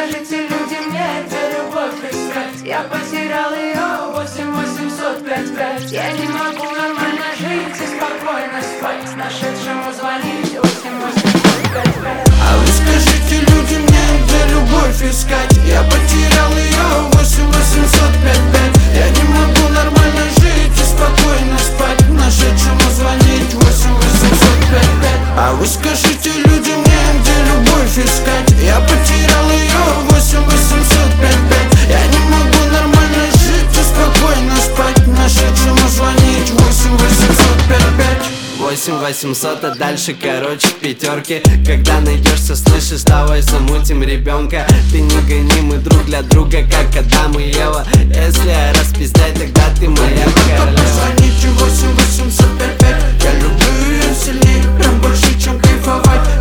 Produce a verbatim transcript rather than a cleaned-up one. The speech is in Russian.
скажите, люди, мне где любовь искать? Я потерял ее, восемь восемьсот пять пять. Я не могу нормально жить и спокойно спать. Нашедшему звонить восемь восемьсот пять пять. А вы скажите, люди, мне где любовь искать? Я потерял ее, восемь восемьсот пять пять. Я не могу нормально жить и спокойно спать. Нашедшему звонить восемь восемьсот пять пять. А вы скажите, люди, мне где любовь искать? Я потерял ее, восемь восемьсот пять пять. Я не могу нормально жить и спокойно спать. Нашедшему звонить восемь восемьсот пять пять. восемь восемьсот, а дальше, короче, пятерки. Когда найдешься, слышишь, давай замутим ребенка. Ты не гони, мы друг для друга, как Адам и Ева. Если я распиздай, тогда ты моя королева. Звоните восемь восемьсот пять пять. Я люблю ее сильнее, прям больше, чем кайфовать.